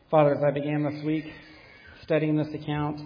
Father, as I began this week studying this account,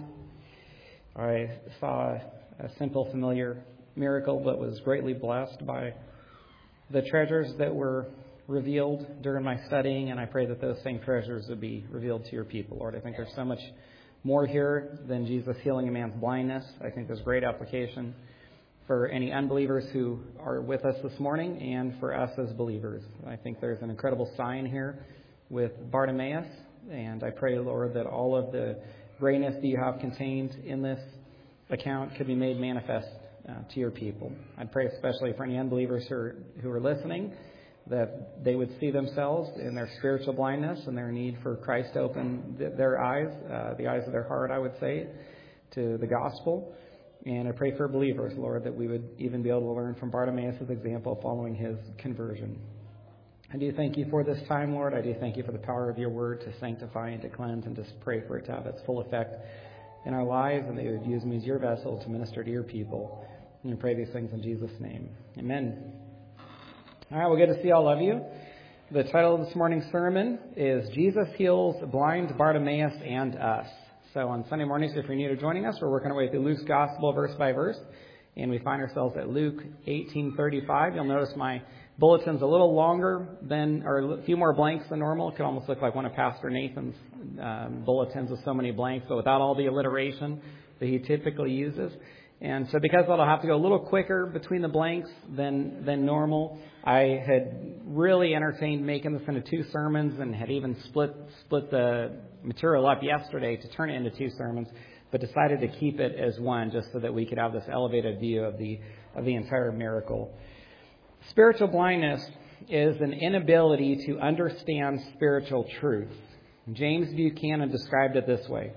I saw a simple, familiar miracle, but was greatly blessed by the treasures that were revealed during my studying, and I pray that those same treasures would be revealed to your people, Lord. I think there's so much more here than Jesus healing a man's blindness. I think there's great application for any unbelievers who are with us this morning and for us as believers. I think there's an incredible sign here with Bartimaeus, and I pray, Lord, that all of the greatness that you have contained in this account could be made manifest to your people. I pray especially for any unbelievers who are listening, that they would see themselves in their spiritual blindness and their need for Christ to open their eyes, the eyes of their heart, I would say, to the gospel. And I pray for believers, Lord, that we would even be able to learn from Bartimaeus' example following his conversion. I do thank you for this time, Lord. I do thank you for the power of your word to sanctify and to cleanse, and just pray for it to have its full effect in our lives, and that you would use me as your vessel to minister to your people. And I pray these things in Jesus' name. Amen. All right, well, good to see all of you. The title of this morning's sermon is Jesus Heals Blind Bartimaeus and Us. So on Sunday mornings, if you're new to joining us, we're working our way through Luke's Gospel verse by verse, and we find ourselves at Luke 18:35. You'll notice my bulletin's a little longer than, or a few more blanks than normal. It could almost look like one of Pastor Nathan's bulletins with so many blanks, but without all the alliteration that he typically uses. And so because I'll have to go a little quicker between the blanks than normal, I had really entertained making this into two sermons and had even split the material up yesterday to turn it into two sermons, but decided to keep it as one just so that we could have this elevated view of the entire miracle. Spiritual blindness is an inability to understand spiritual truth. James Buchanan described it this way: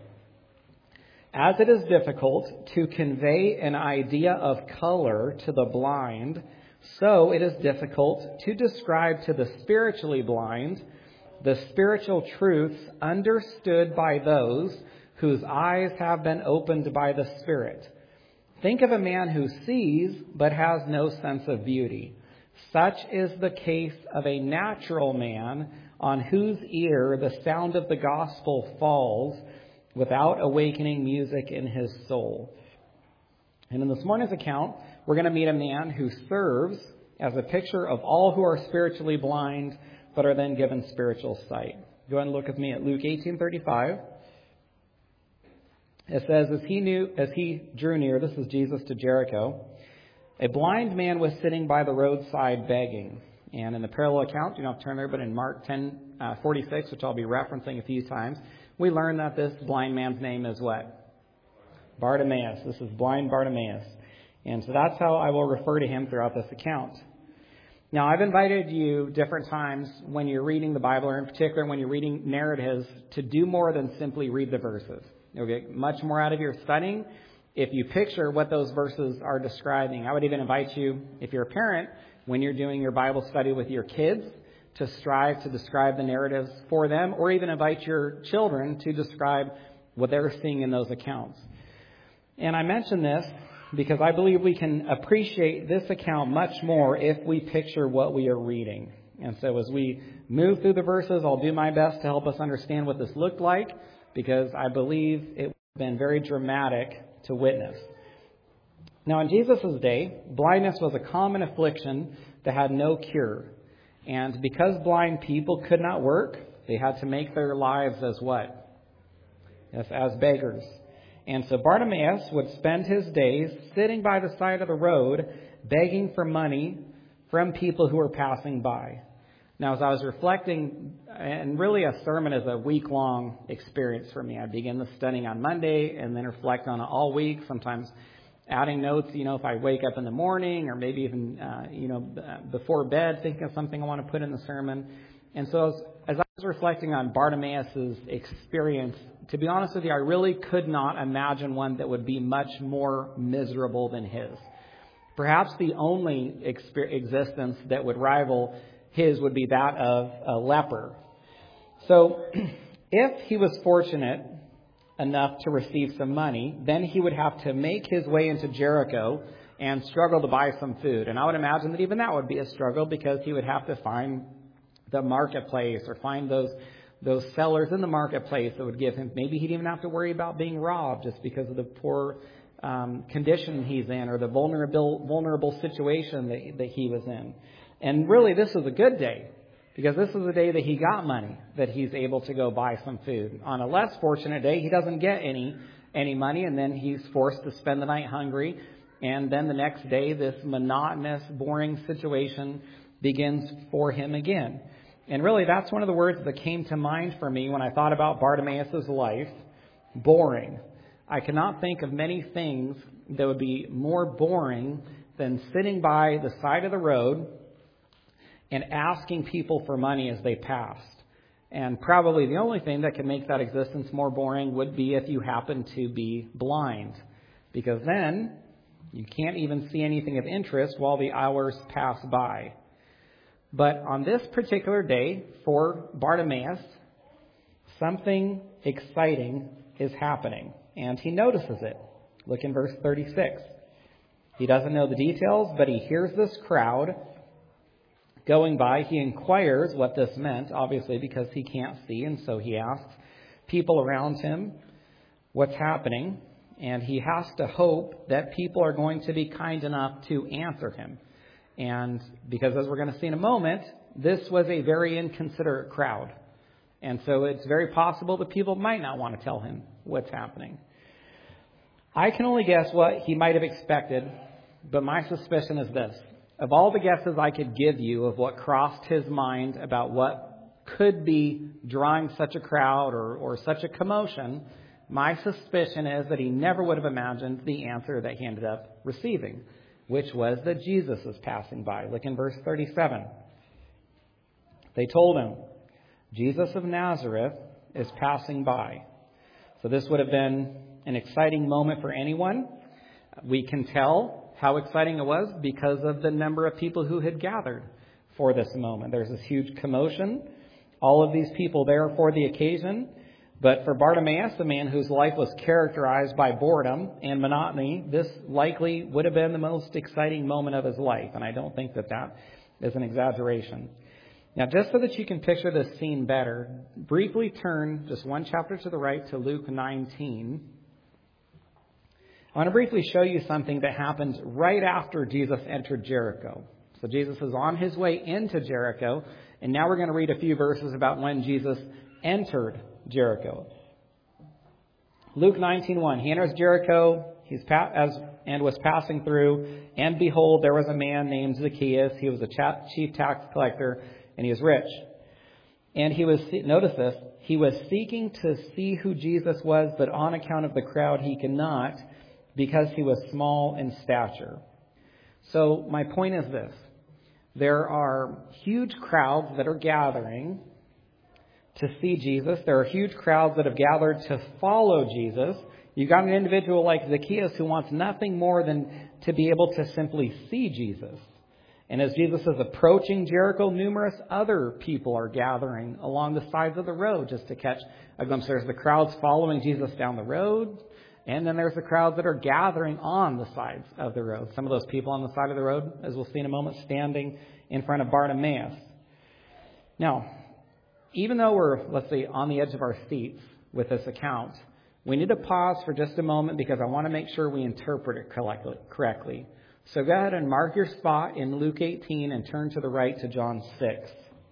as it is difficult to convey an idea of color to the blind, so it is difficult to describe to the spiritually blind the spiritual truths understood by those whose eyes have been opened by the Spirit. Think of a man who sees but has no sense of beauty. Such is the case of a natural man on whose ear the sound of the gospel falls without awakening music in his soul. And in this morning's account, we're going to meet a man who serves as a picture of all who are spiritually blind but are then given spiritual sight. Go ahead and look with me at Luke 18:35. It says, as he drew near, this is Jesus to Jericho, a blind man was sitting by the roadside begging. And in the parallel account, you don't have to turn there, but in Mark 10:46, which I'll be referencing a few times, we learn that this blind man's name is what? Bartimaeus. This is blind Bartimaeus. And so that's how I will refer to him throughout this account. Now, I've invited you different times when you're reading the Bible, or in particular when you're reading narratives, to do more than simply read the verses. You'll get much more out of your studying if you picture what those verses are describing. I would even invite you, if you're a parent, when you're doing your Bible study with your kids, to strive to describe the narratives for them, or even invite your children to describe what they're seeing in those accounts. And I mention this because I believe we can appreciate this account much more if we picture what we are reading. And so as we move through the verses, I'll do my best to help us understand what this looked like, because I believe it would have been very dramatic to witness. Now, in Jesus' day, blindness was a common affliction that had no cure. And because blind people could not work, they had to make their lives as what? Yes, as beggars. And so Bartimaeus would spend his days sitting by the side of the road, begging for money from people who were passing by. Now, as I was reflecting, and really a sermon is a week-long experience for me. I begin the studying on Monday and then reflect on it all week, sometimes adding notes, if I wake up in the morning or maybe even, before bed, thinking of something I want to put in the sermon. And so as I was reflecting on Bartimaeus' experience, to be honest with you, I really could not imagine one that would be much more miserable than his. Perhaps the only existence that would rival his would be that of a leper. So if he was fortunate enough to receive some money, then he would have to make his way into Jericho and struggle to buy some food. And I would imagine that even that would be a struggle, because he would have to find the marketplace or find those those sellers in the marketplace that would give him, maybe he'd even have to worry about being robbed just because of the poor condition he's in, or the vulnerable situation that he was in. And really, this was a good day, because this is the day that he got money, that he's able to go buy some food. On a less fortunate day, he doesn't get any money, and then he's forced to spend the night hungry. And then the next day, this monotonous, boring situation begins for him again. And really, that's one of the words that came to mind for me when I thought about Bartimaeus' life: boring. I cannot think of many things that would be more boring than sitting by the side of the road and asking people for money as they passed. And probably the only thing that could make that existence more boring would be if you happen to be blind, because then you can't even see anything of interest while the hours pass by. But on this particular day for Bartimaeus, something exciting is happening, and he notices it. Look in verse 36. He doesn't know the details, but he hears this crowd going by. He inquires what this meant, obviously, because he can't see, and so he asks people around him what's happening, and he has to hope that people are going to be kind enough to answer him. And because, as we're going to see in a moment, this was a very inconsiderate crowd. And so it's very possible that people might not want to tell him what's happening. I can only guess what he might have expected, but my suspicion is this. Of all the guesses I could give you of what crossed his mind about what could be drawing such a crowd or such a commotion, my suspicion is that he never would have imagined the answer that he ended up receiving, which was that Jesus was passing by. Look in verse 37. They told him, "Jesus of Nazareth is passing by." So this would have been an exciting moment for anyone. We can tell how exciting it was because of the number of people who had gathered for this moment. There's this huge commotion. All of these people there for the occasion. But for Bartimaeus, a man whose life was characterized by boredom and monotony, this likely would have been the most exciting moment of his life. And I don't think that is an exaggeration. Now, just so that you can picture this scene better, briefly turn just one chapter to the right to Luke 19. I want to briefly show you something that happened right after Jesus entered Jericho. So Jesus is on his way into Jericho, and now we're going to read a few verses about when Jesus entered Jericho. Luke 19:1. He enters Jericho and was passing through, and behold, there was a man named Zacchaeus. He was a chief tax collector, and he was rich. And notice this, he was seeking to see who Jesus was, but on account of the crowd he could not, because he was small in stature. So my point is this. There are huge crowds that are gathering to see Jesus. There are huge crowds that have gathered to follow Jesus. You've got an individual like Zacchaeus who wants nothing more than to be able to simply see Jesus. And as Jesus is approaching Jericho, numerous other people are gathering along the sides of the road just to catch a glimpse. There's the crowds following Jesus down the road, and then there's the crowds that are gathering on the sides of the road. Some of those people on the side of the road, as we'll see in a moment, standing in front of Bartimaeus. Now, even though we're, let's say, on the edge of our seats with this account, we need to pause for just a moment because I want to make sure we interpret it correctly. So go ahead and mark your spot in Luke 18 and turn to the right to John 6.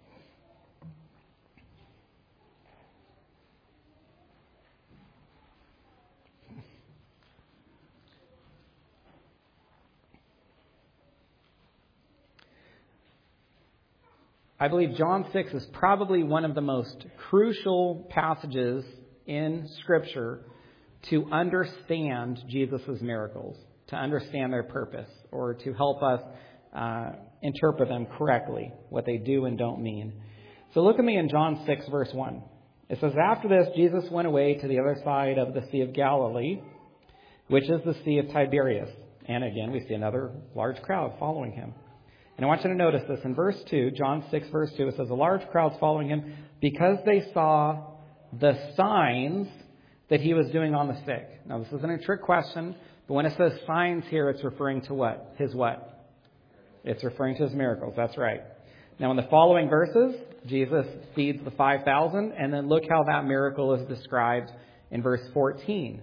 I believe John 6 is probably one of the most crucial passages in Scripture to understand Jesus' miracles, to understand their purpose, or to help us interpret them correctly, what they do and don't mean. So look at me in John 6, verse 1. It says, "After this, Jesus went away to the other side of the Sea of Galilee, which is the Sea of Tiberias." And again, we see another large crowd following him. And I want you to notice this. In verse 2, John 6, verse 2, it says, "A large crowd following him because they saw the signs that he was doing on the sick." Now, this isn't a trick question, but when it says signs here, it's referring to what? His what? It's referring to his miracles. That's right. Now, in the following verses, Jesus feeds the 5,000, and then look how that miracle is described in verse 14.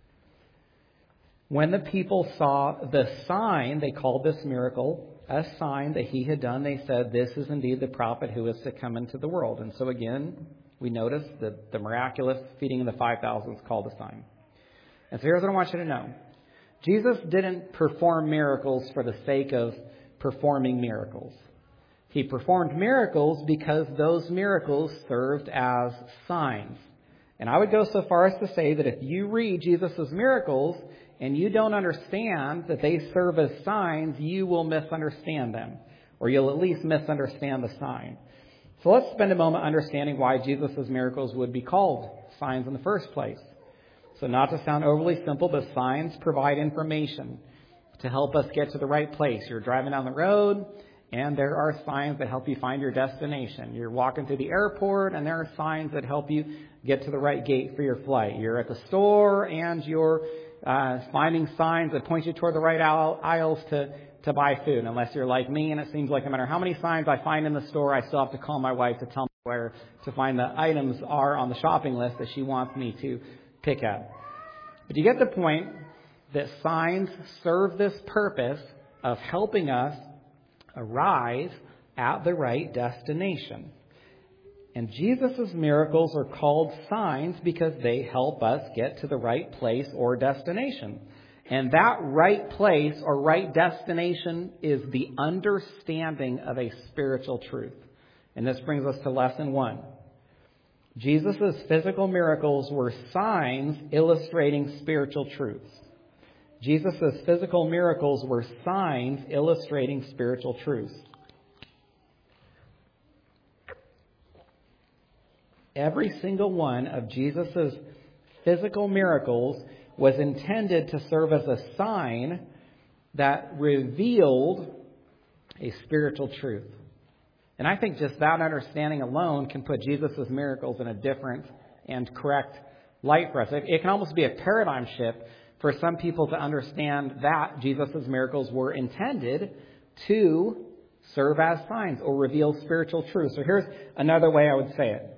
When the people saw the sign, they called this miracle a sign that he had done, they said, "This is indeed the prophet who is to come into the world." And so again, we notice that the miraculous feeding of the 5,000 is called a sign. And so here's what I want you to know. Jesus didn't perform miracles for the sake of performing miracles. He performed miracles because those miracles served as signs. And I would go so far as to say that if you read Jesus' miracles and you don't understand that they serve as signs, you will misunderstand them. Or you'll at least misunderstand the sign. So let's spend a moment understanding why Jesus' miracles would be called signs in the first place. So not to sound overly simple, but signs provide information to help us get to the right place. You're driving down the road, and there are signs that help you find your destination. You're walking through the airport, and there are signs that help you get to the right gate for your flight. You're at the store, and you're finding signs that point you toward the right aisles to buy food. Unless you're like me, and it seems like no matter how many signs I find in the store, I still have to call my wife to tell me where to find the items are on the shopping list that she wants me to pick up. But you get the point that signs serve this purpose of helping us arrive at the right destination. And Jesus' miracles are called signs because they help us get to the right place or destination. And that right place or right destination is the understanding of a spiritual truth. And this brings us to lesson 1. Jesus' physical miracles were signs illustrating spiritual truths. Jesus' physical miracles were signs illustrating spiritual truths. Every single one of Jesus' physical miracles was intended to serve as a sign that revealed a spiritual truth. And I think just that understanding alone can put Jesus' miracles in a different and correct light for us. It can almost be a paradigm shift for some people to understand that Jesus' miracles were intended to serve as signs or reveal spiritual truth. So here's another way I would say it.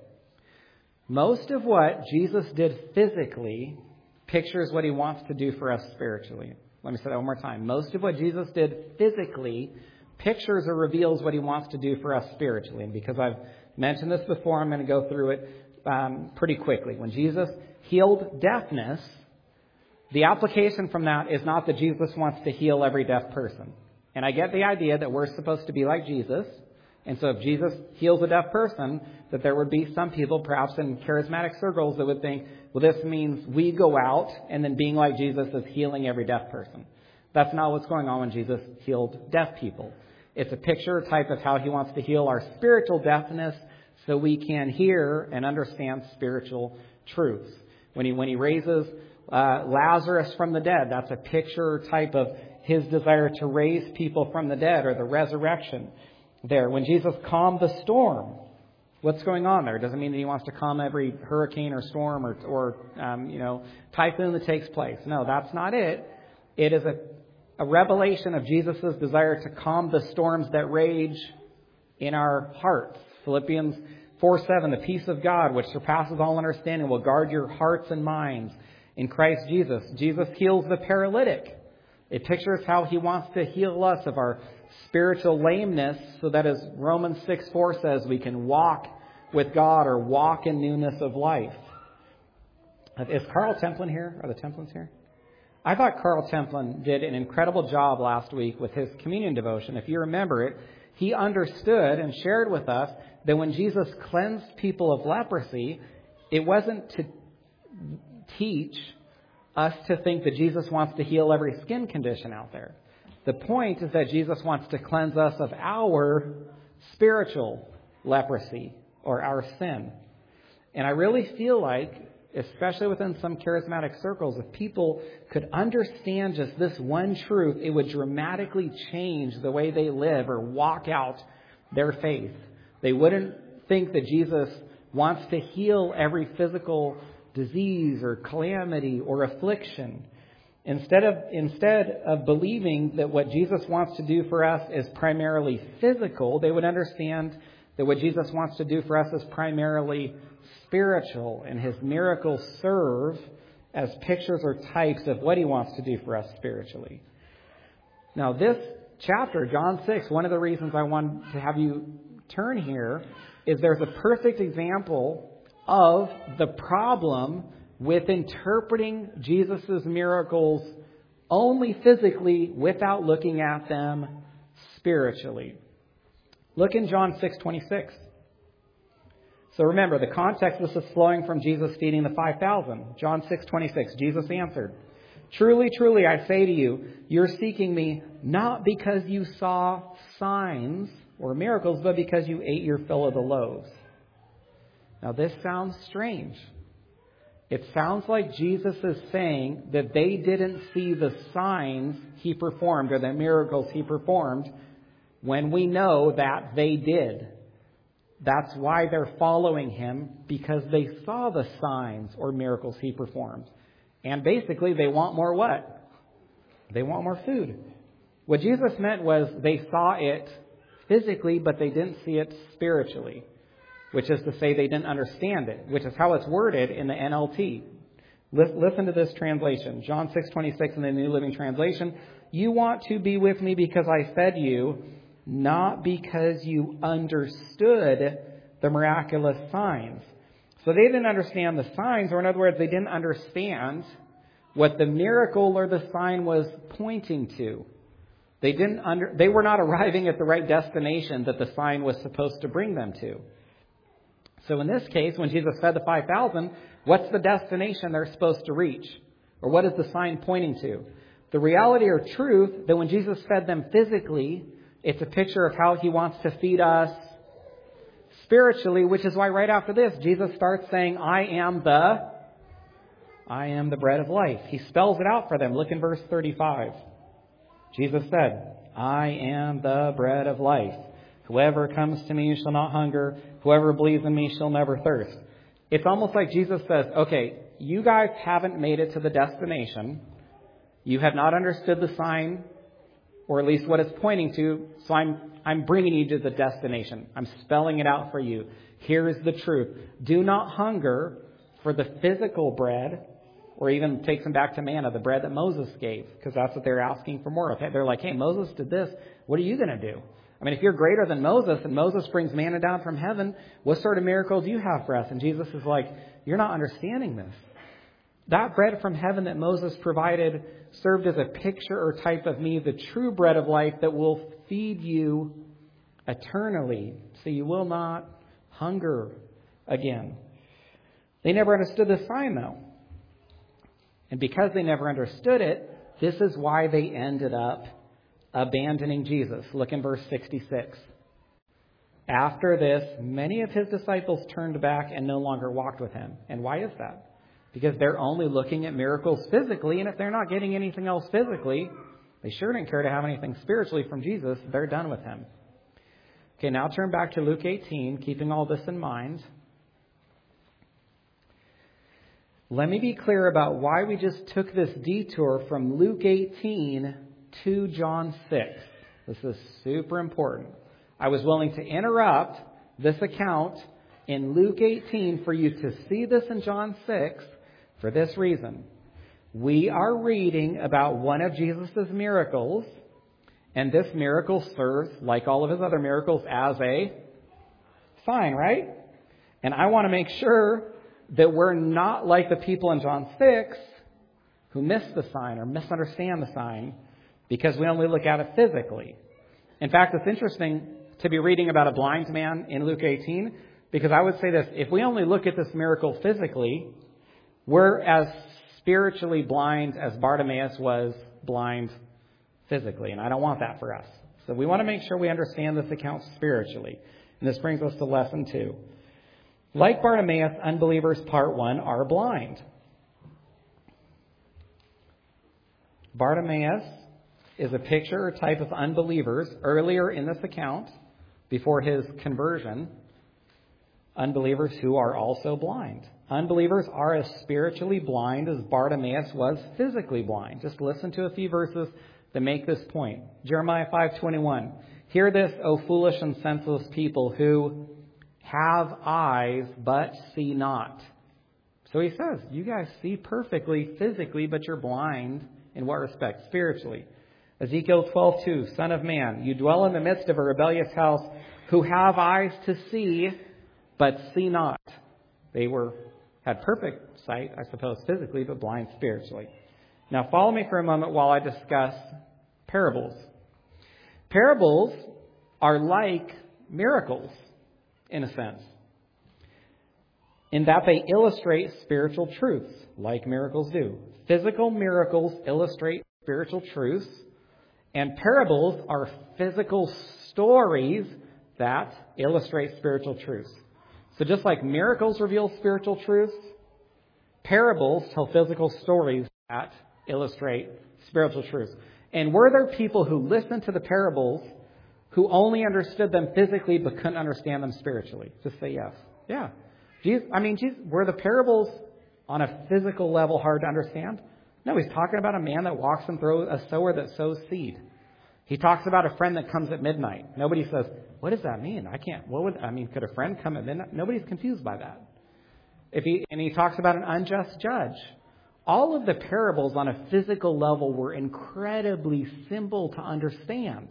Most of what Jesus did physically pictures what he wants to do for us spiritually. Let me say that one more time. Most of what Jesus did physically pictures or reveals what he wants to do for us spiritually. And because I've mentioned this before, I'm going to go through it pretty quickly. When Jesus healed deafness, the application from that is not that Jesus wants to heal every deaf person. And I get the idea that we're supposed to be like Jesus. And so if Jesus heals a deaf person, that there would be some people, perhaps in charismatic circles, that would think, well, this means we go out and then being like Jesus is healing every deaf person. That's not what's going on when Jesus healed deaf people. It's a picture type of how he wants to heal our spiritual deafness so we can hear and understand spiritual truths. When he raises Lazarus from the dead, that's a picture type of his desire to raise people from the dead, or the resurrection there. When Jesus calmed the storm, what's going on there? It doesn't mean that he wants to calm every hurricane or storm or typhoon that takes place. No, that's not it. It is a revelation of Jesus' desire to calm the storms that rage in our hearts. Philippians 4:7, the peace of God, which surpasses all understanding, will guard your hearts and minds in Christ Jesus. Jesus heals the paralytic. It pictures how he wants to heal us of our spiritual lameness so that, as Romans 6:4 says, we can walk with God or walk in newness of life. Is Carl Templin here? Are the Templins here? I thought Carl Templin did an incredible job last week with his communion devotion. If you remember it, he understood and shared with us that when Jesus cleansed people of leprosy, it wasn't to teach us to think that Jesus wants to heal every skin condition out there. The point is that Jesus wants to cleanse us of our spiritual leprosy or our sin. And I really feel like, especially within some charismatic circles, if people could understand just this one truth, it would dramatically change the way they live or walk out their faith. They wouldn't think that Jesus wants to heal every physical disease or calamity or affliction. Instead of believing that what Jesus wants to do for us is primarily physical, they would understand that what Jesus wants to do for us is primarily spiritual, and his miracles serve as pictures or types of what he wants to do for us spiritually. Now, this chapter, John 6, one of the reasons I wanted to have you turn here is there's a perfect example of the problem with interpreting Jesus' miracles only physically without looking at them spiritually. Look in John 6:26. So remember, the context, this is flowing from Jesus feeding the 5,000. John 6:26, Jesus answered, "Truly, truly, I say to you, you're seeking me not because you saw signs or miracles, but because you ate your fill of the loaves." Now, this sounds strange. It sounds like Jesus is saying that they didn't see the signs he performed or the miracles he performed when we know that they did. That's why they're following him, because they saw the signs or miracles he performed. And basically, they want more what? They want more food. What Jesus meant was they saw it physically, but they didn't see it spiritually, which is to say they didn't understand it, which is how it's worded in the NLT. Listen to this translation. John 6:26 in the New Living Translation. "You want to be with me because I fed you, not because you understood the miraculous signs." So they didn't understand the signs, or in other words, they didn't understand what the miracle or the sign was pointing to. They were not arriving at the right destination that the sign was supposed to bring them to. So in this case, when Jesus fed the 5,000, what's the destination they're supposed to reach? Or what is the sign pointing to? The reality or truth that when Jesus fed them physically, it's a picture of how he wants to feed us spiritually, which is why right after this, Jesus starts saying, I am the bread of life. He spells it out for them. Look in verse 35. Jesus said, "I am the bread of life. Whoever comes to me shall not hunger. Whoever believes in me shall never thirst." It's almost like Jesus says, okay, you guys haven't made it to the destination. You have not understood the sign, or at least what it's pointing to, so I'm bringing you to the destination. I'm spelling it out for you. Here is the truth. Do not hunger for the physical bread, or even takes them back to manna, the bread that Moses gave, because that's what they're asking for more of. They're like, hey, Moses did this. What are you going to do? I mean, if you're greater than Moses and Moses brings manna down from heaven, what sort of miracle do you have for us? And Jesus is like, you're not understanding this. That bread from heaven that Moses provided served as a picture or type of me, the true bread of life that will feed you eternally, so you will not hunger again. They never understood this sign, though. And because they never understood it, this is why they ended up abandoning Jesus. Look in verse 66. After this, many of his disciples turned back and no longer walked with him. And why is that? Because they're only looking at miracles physically, and if they're not getting anything else physically, they sure didn't care to have anything spiritually from Jesus. They're done with him. Okay, now turn back to Luke 18, keeping all this in mind. Let me be clear about why we just took this detour from Luke 18 to John 6. This is super important. I was willing to interrupt this account in Luke 18 for you to see this in John 6 for this reason. We are reading about one of Jesus' miracles, and this miracle serves, like all of his other miracles, as a sign, right? And I want to make sure that we're not like the people in John 6 who miss the sign or misunderstand the sign because we only look at it physically. In fact, it's interesting to be reading about a blind man in Luke 18 because I would say this, if we only look at this miracle physically, we're as spiritually blind as Bartimaeus was blind physically, and I don't want that for us. So we want to make sure we understand this account spiritually. And this brings us to lesson 2. Like Bartimaeus, unbelievers, part 1, are blind. Bartimaeus is a picture or type of unbelievers earlier in this account, before his conversion, unbelievers who are also blind. Unbelievers are as spiritually blind as Bartimaeus was physically blind. Just listen to a few verses that make this point. Jeremiah 5:21. Hear this, O foolish and senseless people, who have eyes but see not. So he says, you guys see perfectly physically, but you're blind in what respect? Spiritually. Ezekiel 12:2, Son of man, you dwell in the midst of a rebellious house who have eyes to see but see not. They had perfect sight, I suppose, physically, but blind spiritually. Now follow me for a moment while I discuss parables. Parables are like miracles, in a sense, in that they illustrate spiritual truths, like miracles do. Physical miracles illustrate spiritual truths, and parables are physical stories that illustrate spiritual truths. So just like miracles reveal spiritual truths, parables tell physical stories that illustrate spiritual truths. And were there people who listened to the parables who only understood them physically but couldn't understand them spiritually? Just say yes. Yeah. Were the parables on a physical level hard to understand? No, he's talking about a man that walks and throws a sower that sows seed. He talks about a friend that comes at midnight. Nobody says, what does that mean? Could a friend come at midnight? Nobody's confused by that. And he talks about an unjust judge. All of the parables on a physical level were incredibly simple to understand,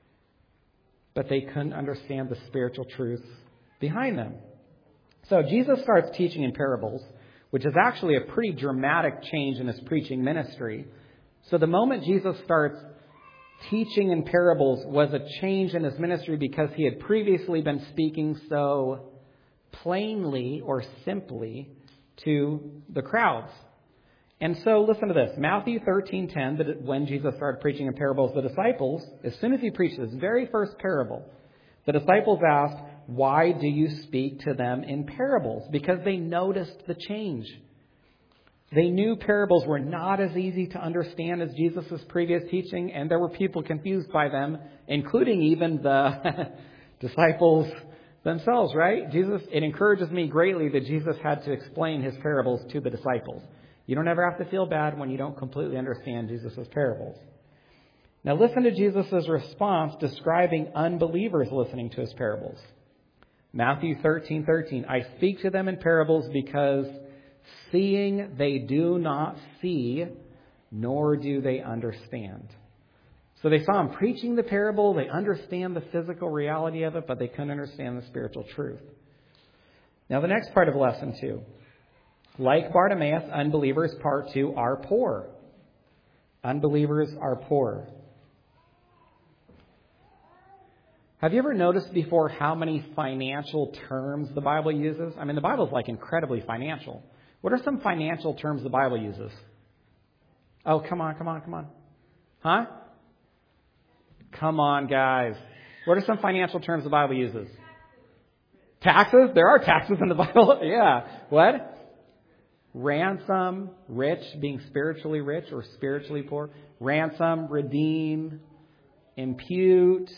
but they couldn't understand the spiritual truths behind them. So Jesus starts teaching in parables, which is actually a pretty dramatic change in his preaching ministry. So the moment Jesus starts teaching in parables was a change in his ministry because he had previously been speaking so plainly or simply to the crowds. And so listen to this. Matthew 13:10, that when Jesus started preaching in parables, the disciples, as soon as he preached this very first parable, the disciples asked, why do you speak to them in parables? Because they noticed the change. They knew parables were not as easy to understand as Jesus' previous teaching, and there were people confused by them, including even the disciples themselves, right? It encourages me greatly that Jesus had to explain his parables to the disciples. You don't ever have to feel bad when you don't completely understand Jesus' parables. Now listen to Jesus' response describing unbelievers listening to his parables. Matthew 13:13, I speak to them in parables because seeing they do not see, nor do they understand. So they saw him preaching the parable. They understand the physical reality of it, but they couldn't understand the spiritual truth. Now the next part of lesson 2. Like Bartimaeus, unbelievers, part 2, are poor. Unbelievers are poor. Have you ever noticed before how many financial terms the Bible uses? The Bible is incredibly financial. What are some financial terms the Bible uses? Oh, come on. Huh? Come on, guys. What are some financial terms the Bible uses? Taxes? There are taxes in the Bible. Yeah. What? Ransom, rich, being spiritually rich or spiritually poor. Ransom, redeem, impute.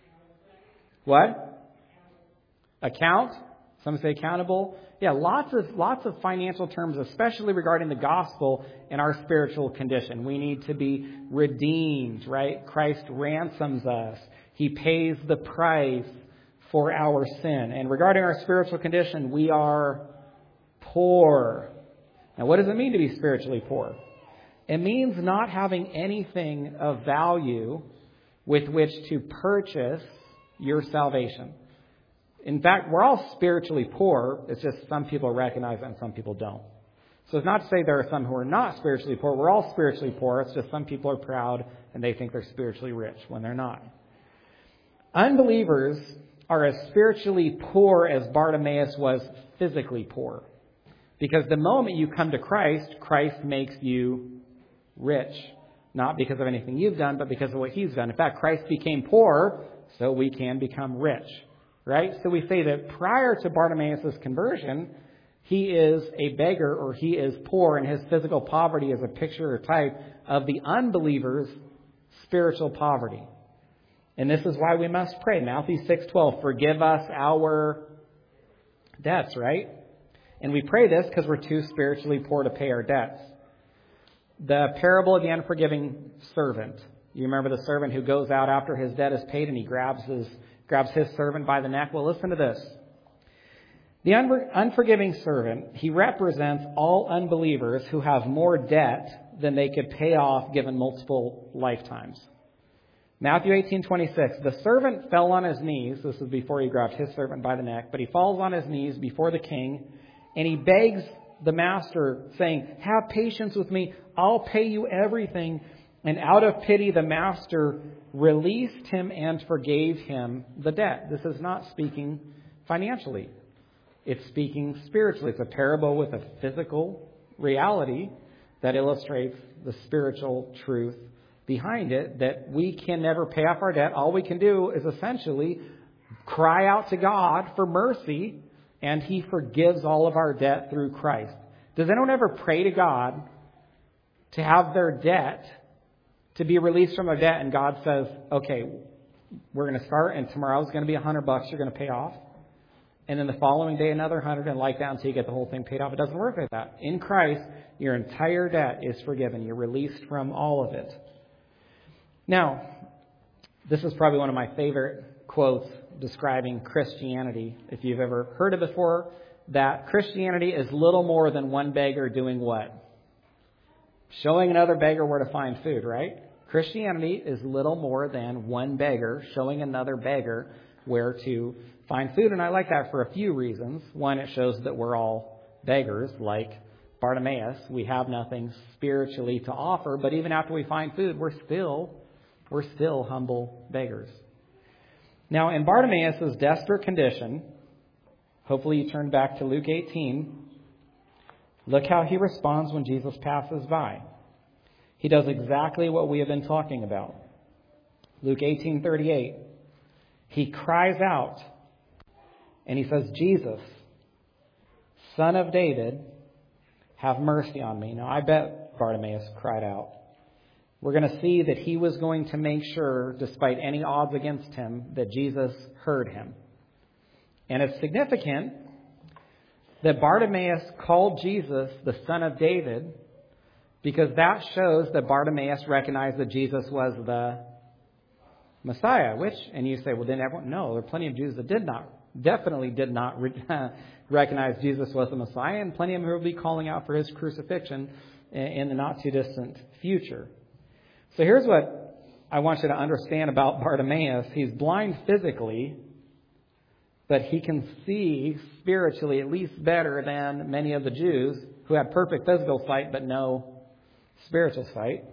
What? Account. Some say accountable. Yeah, lots of financial terms, especially regarding the gospel and our spiritual condition. We need to be redeemed, right? Christ ransoms us. He pays the price for our sin. And regarding our spiritual condition, we are poor. Now, what does it mean to be spiritually poor? It means not having anything of value with which to purchase your salvation. In fact, we're all spiritually poor. It's just some people recognize it and some people don't. So it's not to say there are some who are not spiritually poor. We're all spiritually poor. It's just some people are proud and they think they're spiritually rich when they're not. Unbelievers are as spiritually poor as Bartimaeus was physically poor. Because the moment you come to Christ, Christ makes you rich. Not because of anything you've done, but because of what he's done. In fact, Christ became poor so we can become rich. Right? So we say that prior to Bartimaeus' conversion, he is a beggar or he is poor, and his physical poverty is a picture or type of the unbeliever's spiritual poverty. And this is why we must pray. Matthew 6:12, forgive us our debts, right? And we pray this because we're too spiritually poor to pay our debts. The parable of the unforgiving servant. You remember the servant who goes out after his debt is paid and he grabs his servant by the neck? Well, listen to this. The unforgiving servant, he represents all unbelievers who have more debt than they could pay off given multiple lifetimes. Matthew 18:26, the servant fell on his knees. This is before he grabbed his servant by the neck, but he falls on his knees before the king, and he begs the master, saying, have patience with me, I'll pay you everything. And out of pity, the master released him and forgave him the debt. This is not speaking financially. It's speaking spiritually. It's a parable with a physical reality that illustrates the spiritual truth behind it, that we can never pay off our debt. All we can do is essentially cry out to God for mercy, and He forgives all of our debt through Christ. Does anyone ever pray to God to have their debt, to be released from their debt, and God says, okay, we're going to start, and tomorrow's going to be $100 you're going to pay off, and then the following day another 100, and like that until you get the whole thing paid off? It doesn't work like that. In Christ, your entire debt is forgiven. You're released from all of it. Now, this is probably one of my favorite quotes describing Christianity. If you've ever heard it before, that Christianity is little more than one beggar doing what? Showing another beggar where to find food, right? Christianity is little more than one beggar showing another beggar where to find food. And I like that for a few reasons. One, it shows that we're all beggars, like Bartimaeus. We have nothing spiritually to offer, but even after we find food, we're still humble beggars. Now, in Bartimaeus' desperate condition, hopefully you turn back to Luke 18. Look how he responds when Jesus passes by. He does exactly what we have been talking about. Luke 18:38. He cries out and he says, Jesus, Son of David, have mercy on me. Now, I bet Bartimaeus cried out. We're going to see that he was going to make sure, despite any odds against him, that Jesus heard him. And it's significant that Bartimaeus called Jesus the Son of David, because that shows that Bartimaeus recognized that Jesus was the Messiah. Which, and you say, well, then everyone, no, there are plenty of Jews that definitely did not recognize Jesus was the Messiah, and plenty of them will be calling out for his crucifixion in the not too distant future. So here's what I want you to understand about Bartimaeus. He's blind physically, but he can see spiritually at least better than many of the Jews who had perfect physical sight but no spiritual sight.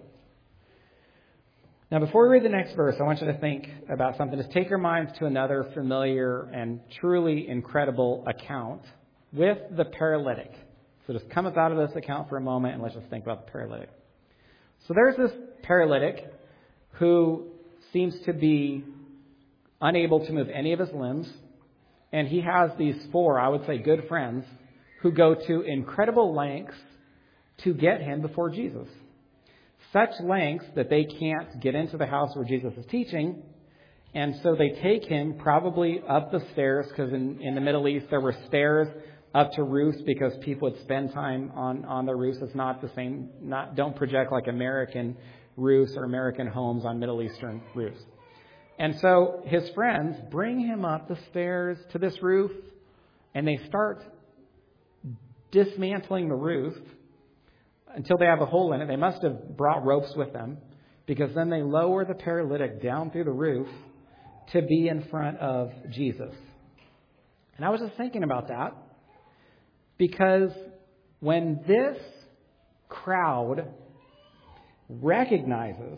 Now, before we read the next verse, I want you to think about something. Just take your minds to another familiar and truly incredible account with the paralytic. So just come up out of this account for a moment and let's just think about the paralytic. So there's this paralytic who seems to be unable to move any of his limbs. And he has these four, I would say, good friends who go to incredible lengths to get him before Jesus. Such lengths that they can't get into the house where Jesus is teaching. And so they take him probably up the stairs, because in the Middle East there were stairs up to roofs because people would spend time on the roofs. It's not the same. Don't project like American roofs or American homes on Middle Eastern roofs. And so his friends bring him up the stairs to this roof, and they start dismantling the roof until they have a hole in it. They must have brought ropes with them, because then they lower the paralytic down through the roof to be in front of Jesus. And I was just thinking about that, because when this crowd recognizes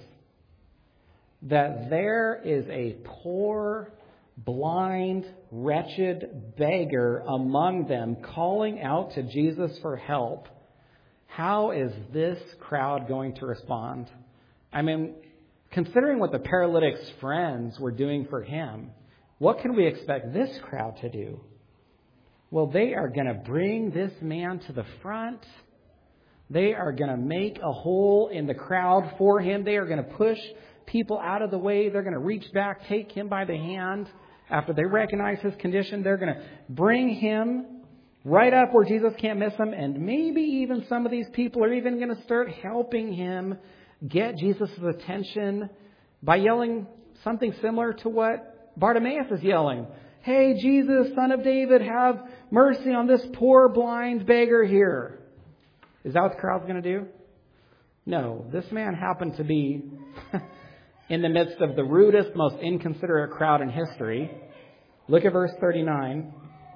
that there is a poor, blind, wretched beggar among them calling out to Jesus for help, how is this crowd going to respond? I mean, considering what the paralytic's friends were doing for him, what can we expect this crowd to do? Well, they are going to bring this man to the front. They are going to make a hole in the crowd for him. They are going to push people out of the way. They're going to reach back, take him by the hand. After they recognize his condition, they're going to bring him right up where Jesus can't miss him. And maybe even some of these people are even going to start helping him get Jesus' attention by yelling something similar to what Bartimaeus is yelling. hey, Jesus, Son of David, have mercy on this poor blind beggar here. Is that what the crowd's going to do? No, this man happened to be in the midst of the rudest, most inconsiderate crowd in history. Look at verse 39.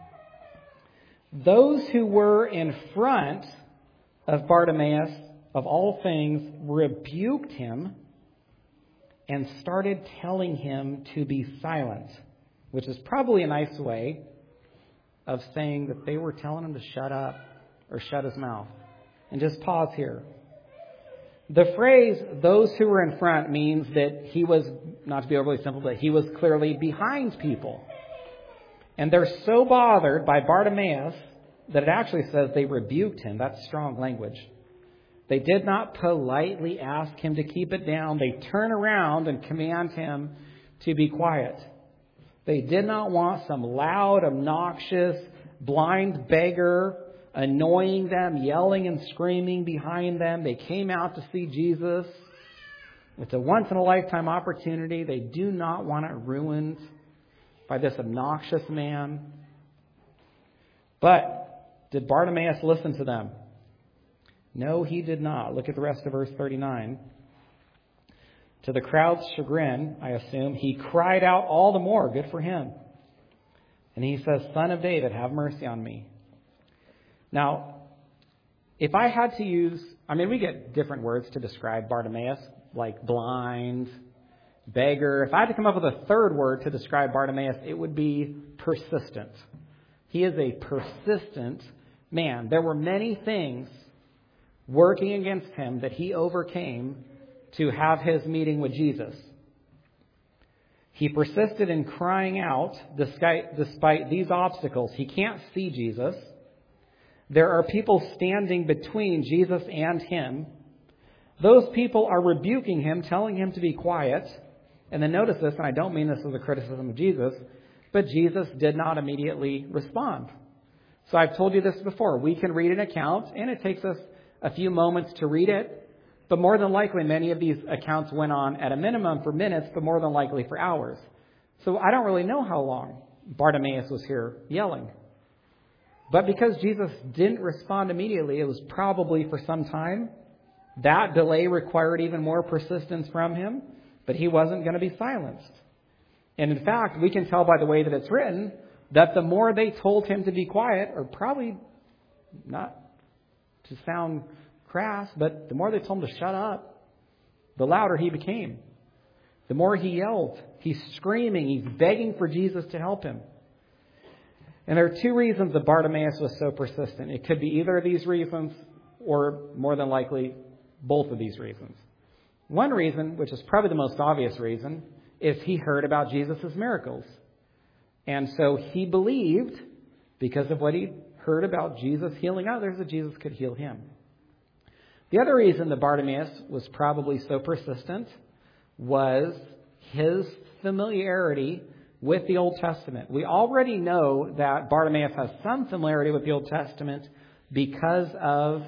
Those who were in front of Bartimaeus, of all things, rebuked him and started telling him to be silent, which is probably a nice way of saying that they were telling him to shut up or shut his mouth. And just pause here. The phrase, those who were in front, means that he was, not to be overly simple, but he was clearly behind people. And they're so bothered by Bartimaeus that it actually says they rebuked him. That's strong language. They did not politely ask him to keep it down. They turn around and command him to be quiet. They did not want some loud, obnoxious, blind beggar annoying them, yelling and screaming behind them. They came out to see Jesus. It's a once-in-a-lifetime opportunity. They do not want it ruined by this obnoxious man. But did Bartimaeus listen to them? No, he did not. Look at the rest of verse 39. To the crowd's chagrin, I assume, he cried out all the more. Good for him. And he says, Son of David, have mercy on me. Now, if I had to use, we get different words to describe Bartimaeus, like blind, beggar. If I had to come up with a third word to describe Bartimaeus, it would be persistent. He is a persistent man. There were many things working against him that he overcame to have his meeting with Jesus. He persisted in crying out despite these obstacles. He can't see Jesus. There are people standing between Jesus and him. Those people are rebuking him, telling him to be quiet. And then notice this, and I don't mean this as a criticism of Jesus, but Jesus did not immediately respond. So I've told you this before. We can read an account, and it takes us a few moments to read it. But more than likely, many of these accounts went on at a minimum for minutes, but more than likely for hours. So I don't really know how long Bartimaeus was here yelling. But because Jesus didn't respond immediately, it was probably for some time. That delay required even more persistence from him, but he wasn't going to be silenced. And in fact, we can tell by the way that it's written that the more they told him to be quiet, or probably not to sound crass, but the more they told him to shut up, the louder he became. The more he yelled, he's screaming, he's begging for Jesus to help him. And there are two reasons that Bartimaeus was so persistent. It could be either of these reasons, or more than likely, both of these reasons. One reason, which is probably the most obvious reason, is he heard about Jesus' miracles. And so he believed, because of what he heard about Jesus healing others, that Jesus could heal him. The other reason that Bartimaeus was probably so persistent was his familiarity with the Old Testament. We already know that Bartimaeus has some familiarity with the Old Testament because of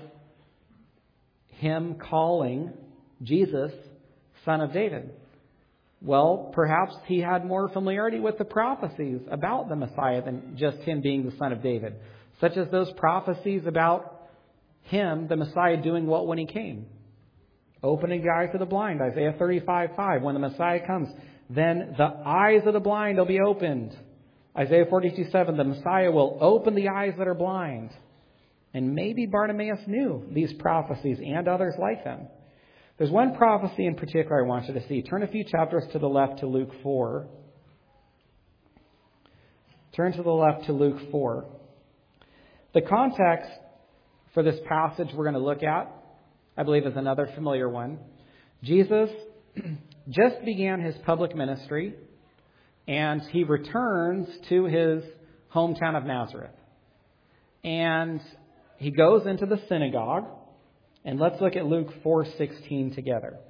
him calling Jesus Son of David. Well, perhaps he had more familiarity with the prophecies about the Messiah than just him being the Son of David, such as those prophecies about him, the Messiah, doing what when he came? Opening the eyes of the blind, Isaiah 35:5. When the Messiah comes, then the eyes of the blind will be opened. Isaiah 42:7. The Messiah will open the eyes that are blind. And maybe Bartimaeus knew these prophecies and others like them. There's one prophecy in particular I want you to see. Turn a few chapters to the left to Luke 4. Turn to the left to Luke 4. The context for this passage we're going to look at, I believe, is another familiar one. Jesus just began his public ministry, and he returns to his hometown of Nazareth. And he goes into the synagogue, and let's look at Luke 4:16 together.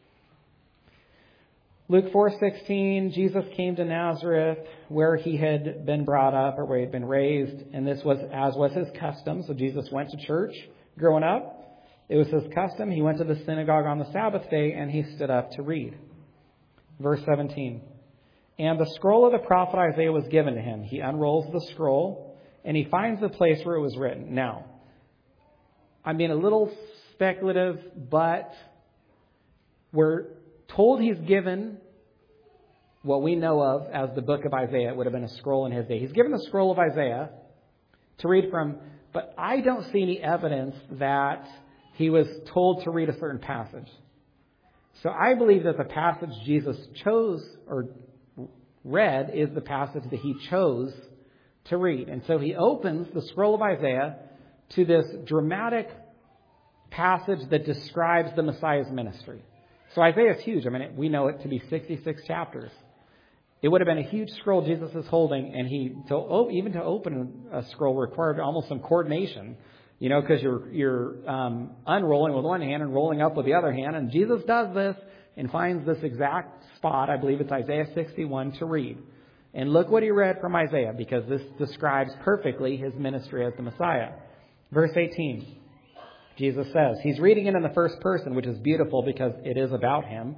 Luke 4:16, Jesus came to Nazareth, where he had been brought up, or where he had been raised, and this was as was his custom. So Jesus went to church growing up. It was his custom. He went to the synagogue on the Sabbath day, and he stood up to read. Verse 17. And the scroll of the prophet Isaiah was given to him. He unrolls the scroll, and he finds the place where it was written. Now, I'm being a little speculative, but we're told he's given what we know of as the book of Isaiah. It would have been a scroll in his day. He's given the scroll of Isaiah to read from, but I don't see any evidence that he was told to read a certain passage. So I believe that the passage Jesus chose or read is the passage that he chose to read. And so he opens the scroll of Isaiah to this dramatic passage that describes the Messiah's ministry. So Isaiah is huge. I mean, we know it to be 66 chapters. It would have been a huge scroll Jesus is holding, and even to open a scroll required almost some coordination, because you're unrolling with one hand and rolling up with the other hand. And Jesus does this and finds this exact spot, I believe it's Isaiah 61, to read. And look what he read from Isaiah, because this describes perfectly his ministry as the Messiah. Verse 18, Jesus says, he's reading it in the first person, which is beautiful because it is about him.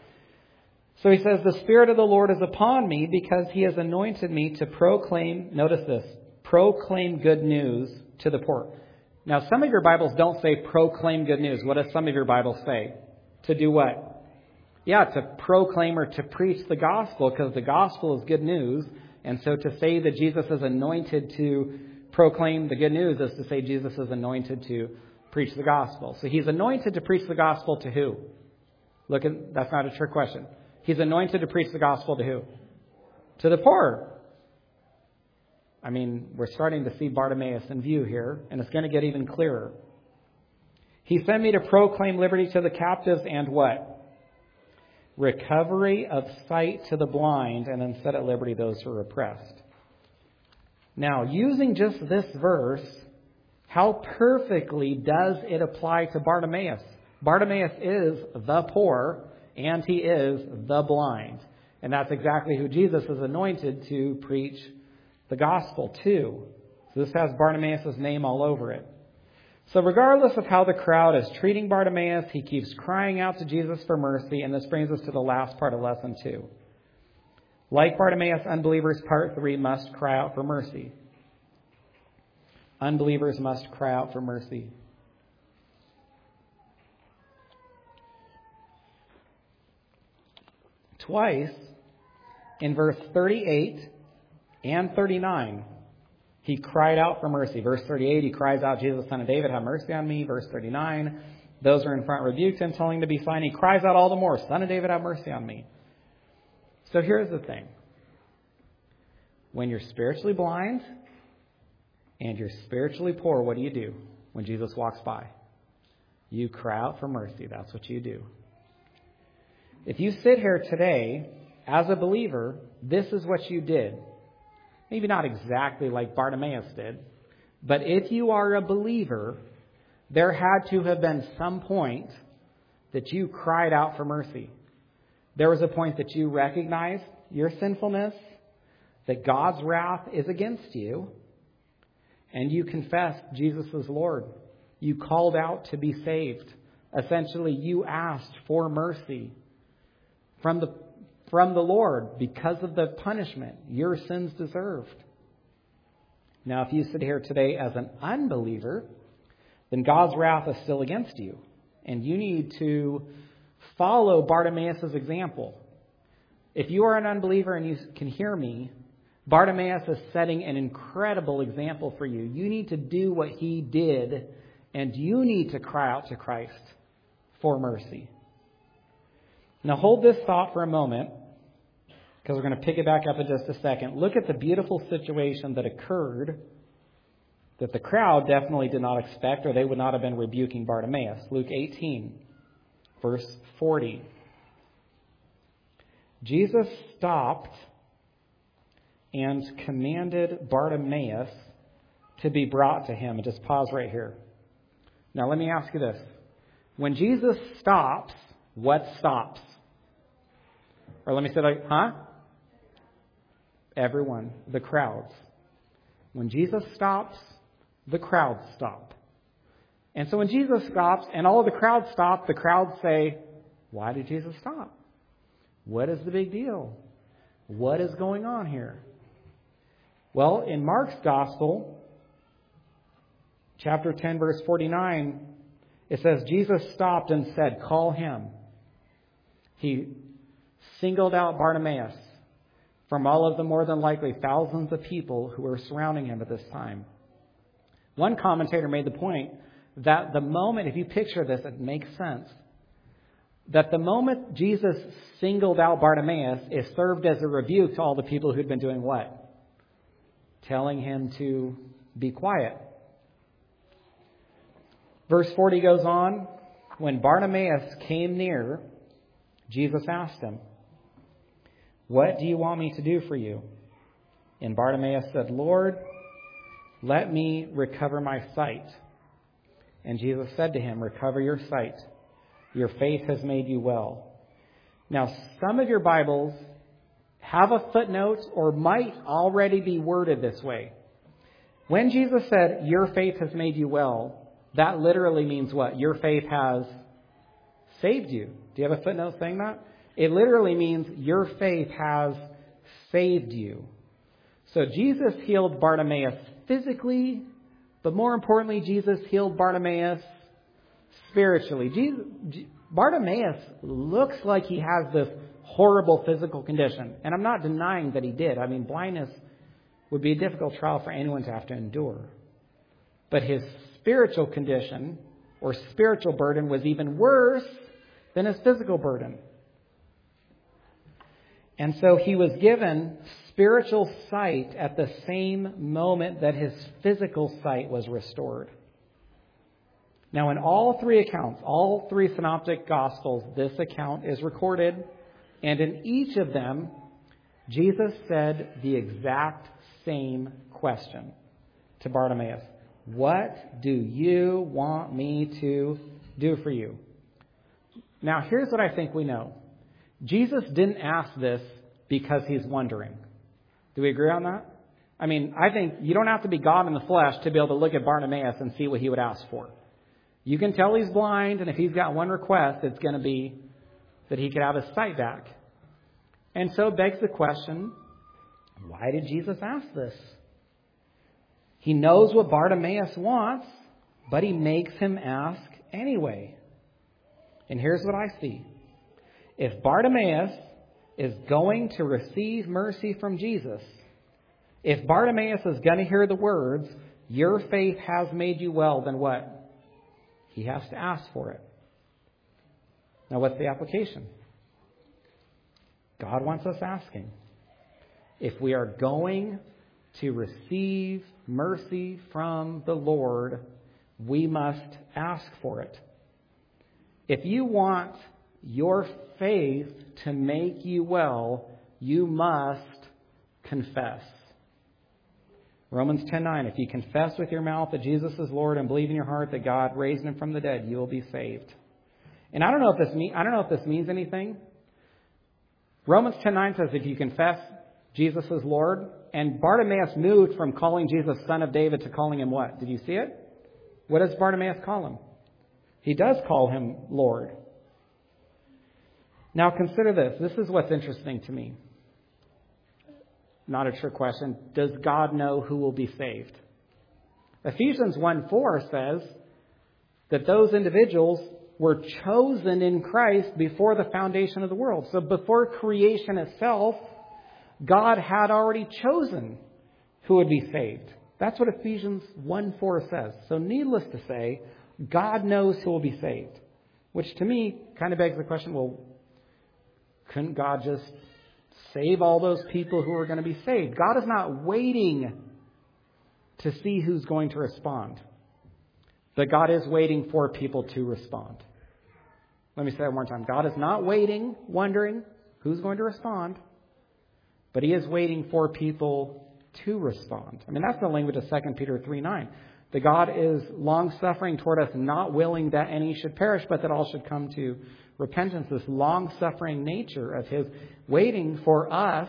So he says, the Spirit of the Lord is upon me because he has anointed me to proclaim, notice this, proclaim good news to the poor. Now, some of your Bibles don't say proclaim good news. What does some of your Bibles say? To do what? Yeah, to proclaim or to preach the gospel, because the gospel is good news. And so to say that Jesus is anointed to proclaim the good news is to say Jesus is anointed to preach the gospel. So he's anointed to preach the gospel to who? That's not a trick question. He's anointed to preach the gospel to who? To the poor. I mean, we're starting to see Bartimaeus in view here, and it's going to get even clearer. He sent me to proclaim liberty to the captives and what? Recovery of sight to the blind, and then set at liberty those who are oppressed. Now, using just this verse, how perfectly does it apply to Bartimaeus? Bartimaeus is the poor, and he is the blind. And that's exactly who Jesus is anointed to preach the gospel to. So this has Bartimaeus' name all over it. So regardless of how the crowd is treating Bartimaeus, he keeps crying out to Jesus for mercy. And this brings us to the last part of lesson 2. Like Bartimaeus, unbelievers, part 3, must cry out for mercy. Unbelievers must cry out for mercy. Twice in verse 38 and 39, he cried out for mercy. Verse 38, he cries out, Jesus, Son of David, have mercy on me. Verse 39, those who are in front rebuked him, telling him to be silent. He cries out all the more, Son of David, have mercy on me. So here's the thing. When you're spiritually blind and you're spiritually poor, what do? When Jesus walks by? You cry out for mercy. That's what you do. If you sit here today as a believer, this is what you did. Maybe not exactly like Bartimaeus did, but if you are a believer, there had to have been some point that you cried out for mercy. There was a point that you recognized your sinfulness, that God's wrath is against you, and you confessed Jesus is Lord. You called out to be saved. Essentially, you asked for mercy from the Lord because of the punishment your sins deserved. Now, if you sit here today as an unbeliever, then God's wrath is still against you. And you need to follow Bartimaeus' example. If you are an unbeliever and you can hear me, Bartimaeus is setting an incredible example for you. You need to do what he did, and you need to cry out to Christ for mercy. Now hold this thought for a moment, because we're going to pick it back up in just a second. Look at the beautiful situation that occurred that the crowd definitely did not expect, or they would not have been rebuking Bartimaeus. Luke 18, verse 40. Jesus stopped and commanded Bartimaeus to be brought to him. And just pause right here. Now let me ask you this. When Jesus stops, what stops? Or let me say like, Everyone, the crowds. When Jesus stops, the crowds stop. And so when Jesus stops and all of the crowds stop, the crowds say, why did Jesus stop? What is the big deal? What is going on here? Well, in Mark's Gospel, chapter 10, verse 49, it says, Jesus stopped and said, call him. He singled out Bartimaeus from all of the more than likely thousands of people who were surrounding him at this time. One commentator made the point that the moment, if you picture this, it makes sense, that the moment Jesus singled out Bartimaeus, it served as a rebuke to all the people who'd been doing what? Telling him to be quiet. Verse 40 goes on, when Bartimaeus came near, Jesus asked him, what do you want me to do for you? And Bartimaeus said, Lord, let me recover my sight. And Jesus said to him, recover your sight. Your faith has made you well. Now, some of your Bibles have a footnote or might already be worded this way. When Jesus said, your faith has made you well, that literally means what? Your faith has saved you. Do you have a footnote saying that? It literally means your faith has saved you. So Jesus healed Bartimaeus physically, but more importantly, Jesus healed Bartimaeus spiritually. Bartimaeus looks like he has this horrible physical condition. And I'm not denying that he did. I mean, blindness would be a difficult trial for anyone to have to endure. But his spiritual condition or spiritual burden was even worse than his physical burden. And so he was given spiritual sight at the same moment that his physical sight was restored. Now, in all three accounts, all three synoptic gospels, this account is recorded. And in each of them, Jesus said the exact same question to Bartimaeus. What do you want me to do for you? Now, here's what I think we know. Jesus didn't ask this because he's wondering. Do we agree on that? I mean, I think you don't have to be God in the flesh to be able to look at Bartimaeus and see what he would ask for. You can tell he's blind, and if he's got one request, it's going to be that he could have his sight back. And so it begs the question, why did Jesus ask this? He knows what Bartimaeus wants, but he makes him ask anyway. And here's what I see. If Bartimaeus is going to receive mercy from Jesus, if Bartimaeus is going to hear the words, your faith has made you well, then what? He has to ask for it. Now, what's the application? God wants us asking. If we are going to receive mercy from the Lord, we must ask for it. If you want your faith to make you well, you must confess. Romans 10:9, if you confess with your mouth that Jesus is Lord and believe in your heart that God raised him from the dead, you will be saved. And I don't know if this means anything. Romans 10:9 says if you confess Jesus is Lord, and Bartimaeus moved from calling Jesus Son of David to calling him what? Did you see it? What does Bartimaeus call him? He does call him Lord. Now consider this. This is what's interesting to me. Not a trick question. Does God know who will be saved? Ephesians 1:4 says that those individuals were chosen in Christ before the foundation of the world. So before creation itself, God had already chosen who would be saved. That's what Ephesians 1:4 says. So needless to say, God knows who will be saved. Which to me kind of begs the question, well, couldn't God just save all those people who are going to be saved? God is not waiting to see who's going to respond. But God is waiting for people to respond. Let me say that one more time. God is not waiting, wondering who's going to respond. But he is waiting for people to respond. I mean, that's the language of 2 Peter 3:9. That God is long-suffering toward us, not willing that any should perish, but that all should come to repentance. This long-suffering nature of his waiting for us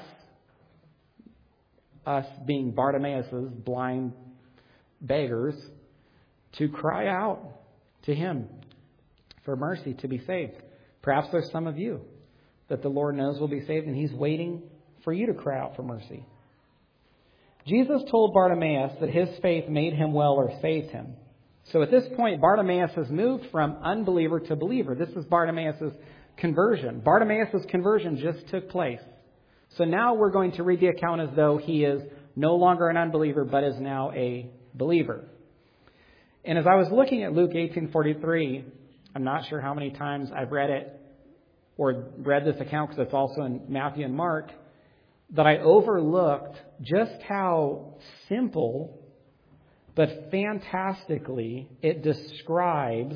being Bartimaeus' blind beggars, to cry out to him for mercy to be saved. Perhaps there's some of you that the Lord knows will be saved, and he's waiting for you to cry out for mercy. Jesus told Bartimaeus that his faith made him well or saved him. So at this point, Bartimaeus has moved from unbeliever to believer. This is Bartimaeus' conversion. Bartimaeus' conversion just took place. So now we're going to read the account as though he is no longer an unbeliever, but is now a believer. And as I was looking at Luke 18:43, I'm not sure how many times I've read it or read this account because it's also in Matthew and Mark, that I overlooked just how simple but fantastically it describes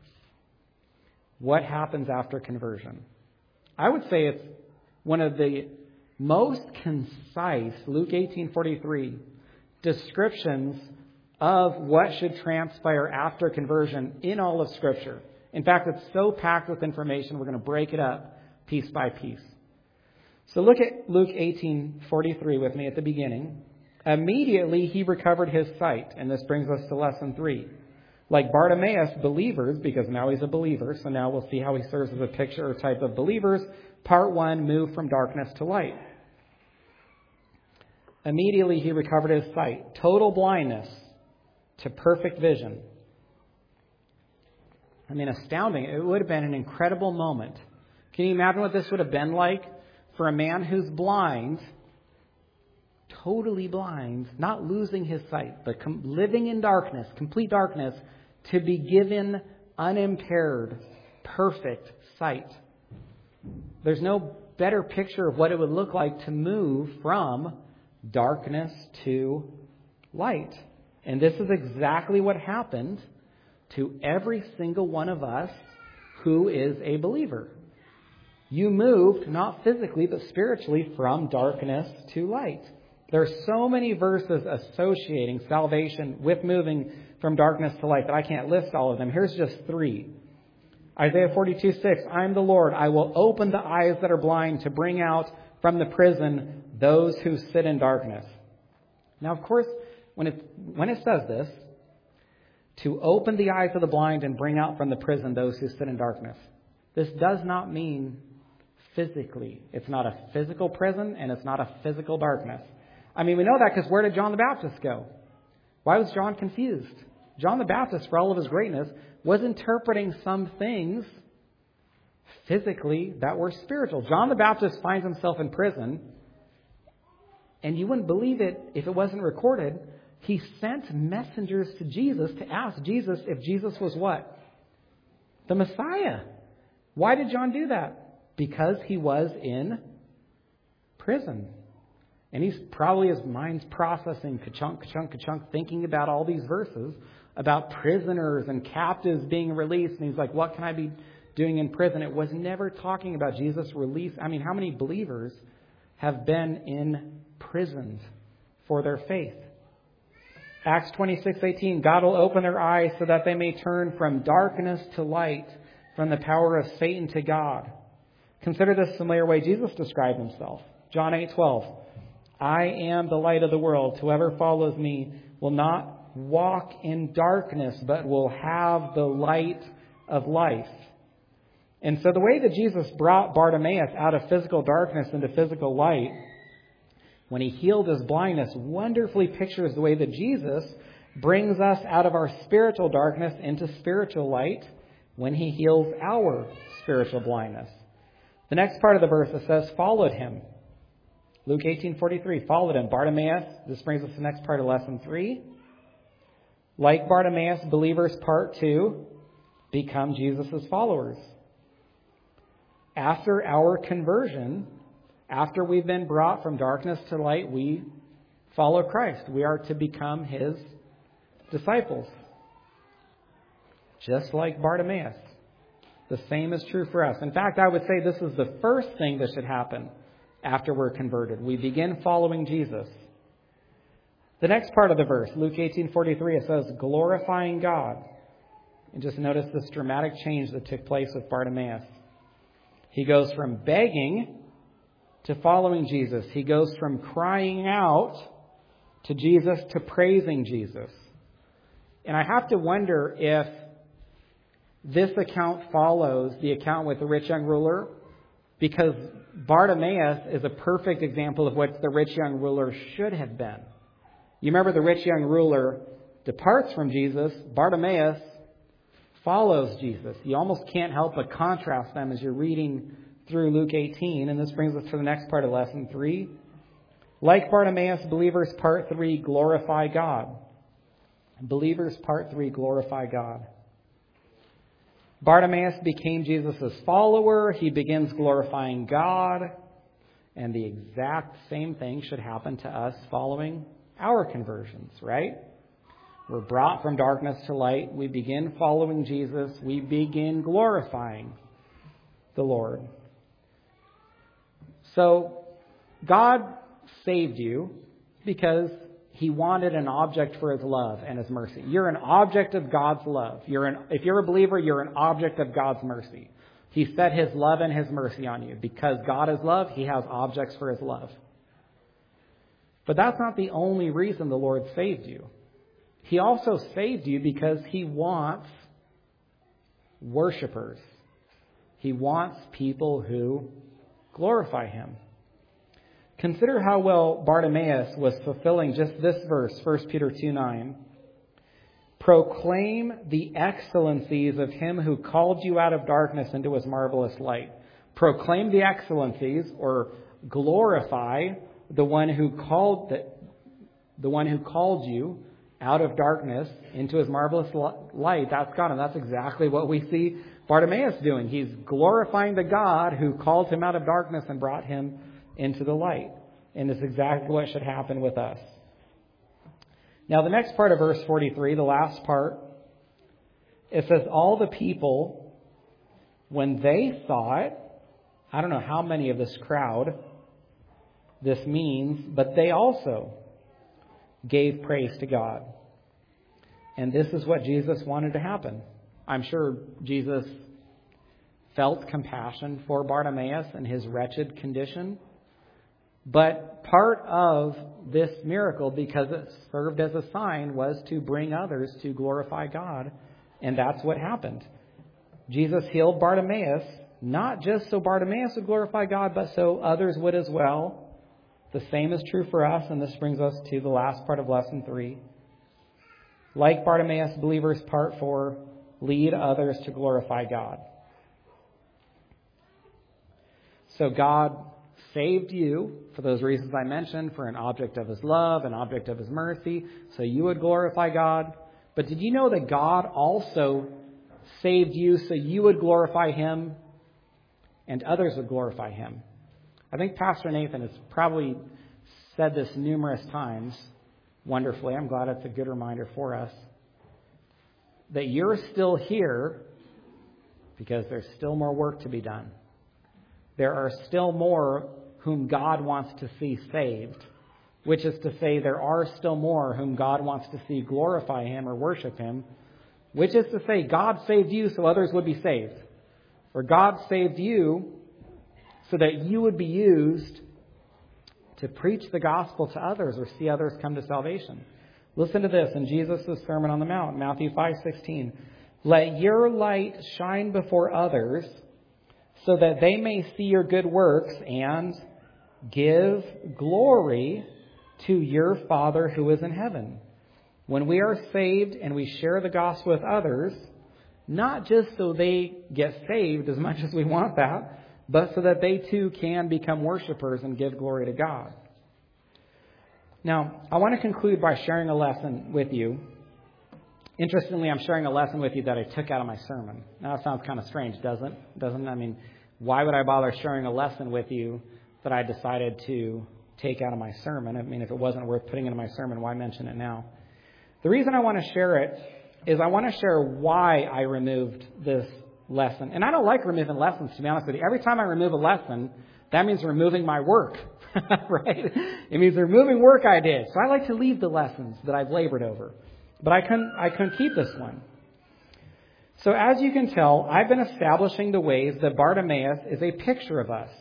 what happens after conversion. I would say it's one of the most concise, Luke 18:43, descriptions of what should transpire after conversion in all of Scripture. In fact, it's so packed with information, we're going to break it up piece by piece. So look at Luke 18:43 with me at the beginning. Immediately he recovered his sight. And this brings us to lesson 3. Like Bartimaeus, believers, because now he's a believer, so now we'll see how he serves as a picture or type of believers. Part 1, move from darkness to light. Immediately he recovered his sight. Total blindness to perfect vision. I mean, astounding. It would have been an incredible moment. Can you imagine what this would have been like for a man who's blind, totally blind, not losing his sight, but living in darkness, complete darkness, to be given unimpaired, perfect sight? There's no better picture of what it would look like to move from darkness to light. And this is exactly what happened to every single one of us who is a believer. You moved, not physically, but spiritually, from darkness to light. There are so many verses associating salvation with moving from darkness to light that I can't list all of them. Here's just 3. Isaiah 42:6, I am the Lord. I will open the eyes that are blind to bring out from the prison those who sit in darkness. Now, of course, when it says this, to open the eyes of the blind and bring out from the prison those who sit in darkness, this does not mean physically. It's not a physical prison and it's not a physical darkness. I mean, we know that because where did John the Baptist go? Why was John confused? John the Baptist, for all of his greatness, was interpreting some things physically that were spiritual. John the Baptist finds himself in prison, and you wouldn't believe it if it wasn't recorded. He sent messengers to Jesus to ask Jesus if Jesus was what? The Messiah. Why did John do that? Because he was in prison. And he's probably, his mind's processing, ka-chunk, ka-chunk, ka-chunk, thinking about all these verses about prisoners and captives being released. And he's like, what can I be doing in prison? It was never talking about Jesus' release. I mean, how many believers have been imprisoned for their faith? Acts 26:18, God will open their eyes so that they may turn from darkness to light, from the power of Satan to God. Consider this familiar way Jesus described himself. John 8:12, I am the light of the world. Whoever follows me will not walk in darkness, but will have the light of life. And so the way that Jesus brought Bartimaeus out of physical darkness into physical light, when he healed his blindness, wonderfully pictures the way that Jesus brings us out of our spiritual darkness into spiritual light when he heals our spiritual blindness. The next part of the verse, it says, followed him. Luke 18:43, followed him. Bartimaeus, this brings us to the next part of lesson 3. Like Bartimaeus, believers, part 2, become Jesus' followers. After our conversion, after we've been brought from darkness to light, we follow Christ. We are to become his disciples. Just like Bartimaeus. The same is true for us. In fact, I would say this is the first thing that should happen after we're converted. We begin following Jesus. The next part of the verse, Luke 18:43, it says, glorifying God. And just notice this dramatic change that took place with Bartimaeus. He goes from begging to following Jesus. He goes from crying out to Jesus to praising Jesus. And I have to wonder if this account follows the account with the rich young ruler Because Bartimaeus is a perfect example of what the rich young ruler should have been. You remember the rich young ruler departs from Jesus. Bartimaeus follows Jesus. You almost can't help but contrast them as you're reading through Luke 18. And this brings us to the next part of lesson 3. Like Bartimaeus, believers, part 3, glorify God. Believers, part 3, glorify God. Bartimaeus became Jesus' follower. He begins glorifying God. And the exact same thing should happen to us following our conversions, right? We're brought from darkness to light. We begin following Jesus. We begin glorifying the Lord. So, God saved you because He wanted an object for His love and His mercy. You're an object of God's love. If you're a believer, you're an object of God's mercy. He set His love and His mercy on you. Because God is love, He has objects for His love. But that's not the only reason the Lord saved you. He also saved you because He wants worshipers. He wants people who glorify Him. Consider how well Bartimaeus was fulfilling just this verse, 1 Peter 2:9. Proclaim the excellencies of Him who called you out of darkness into His marvelous light. Proclaim the excellencies, or glorify the one who called you out of darkness into His marvelous light. That's God, and that's exactly what we see Bartimaeus doing. He's glorifying the God who called him out of darkness and brought him into the light. And it's exactly what should happen with us. Now, the next part of verse 43, the last part, it says, all the people, when they saw it, I don't know how many of this crowd this means, but they also gave praise to God. And this is what Jesus wanted to happen. I'm sure Jesus felt compassion for Bartimaeus and his wretched condition. But part of this miracle, because it served as a sign, was to bring others to glorify God. And that's what happened. Jesus healed Bartimaeus, not just so Bartimaeus would glorify God, but so others would as well. The same is true for us, and this brings us to the last part of lesson 3. Like Bartimaeus, believers, part 4, lead others to glorify God. So God saved you for those reasons I mentioned, for an object of His love, an object of His mercy, so you would glorify God. But did you know that God also saved you so you would glorify Him and others would glorify Him? I think Pastor Nathan has probably said this numerous times wonderfully. I'm glad it's a good reminder for us that you're still here because there's still more work to be done. There are still more whom God wants to see saved, which is to say there are still more whom God wants to see glorify Him or worship Him, which is to say God saved you so others would be saved, or God saved you so that you would be used to preach the gospel to others or see others come to salvation. Listen to this in Jesus' Sermon on the Mount, Matthew 5:16. Let your light shine before others so that they may see your good works and give glory to your Father who is in heaven. When we are saved and we share the gospel with others, not just so they get saved as much as we want that, but so that they too can become worshipers and give glory to God. Now, I want to conclude by sharing a lesson with you. Interestingly, I'm sharing a lesson with you that I took out of my sermon. Now, that sounds kind of strange, doesn't it? I mean, why would I bother sharing a lesson with you that I decided to take out of my sermon? I mean, if it wasn't worth putting into my sermon, why mention it now? The reason I want to share it is I want to share why I removed this lesson. And I don't like removing lessons, to be honest with you. Every time I remove a lesson, that means removing my work, right? It means removing work I did. So I like to leave the lessons that I've labored over. But I couldn't keep this one. So as you can tell, I've been establishing the ways that Bartimaeus is a picture of us.